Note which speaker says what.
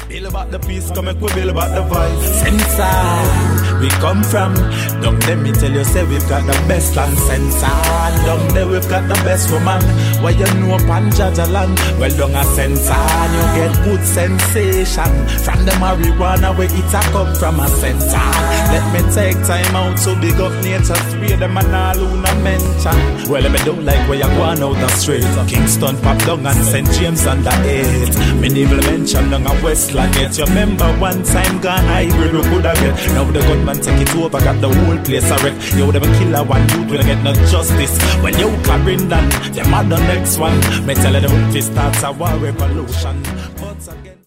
Speaker 1: Bill about the peace, come and we bill about the vibe. Sensor, we come from. Down there, me tell you, say we've got the best land. Sensor, down there we've got the best woman. Why you know Panjajaland? Well, down a sensor, you get good sensation. From the marijuana where it a come from a sensor. Let me take time out to big up nature. Three of them and all who no mention. Well, me don't like where you going out the street. Kingston, Pop down and St. James and the 8. Me never mention down a Westland yet. You remember one time gone hybrid we could have get. Now the gunman take it over, got the whole place a wreck. You them killer one youth will get no justice. When you Clarendon, them are the next one. Me tell them if it starts a war revolution. But again.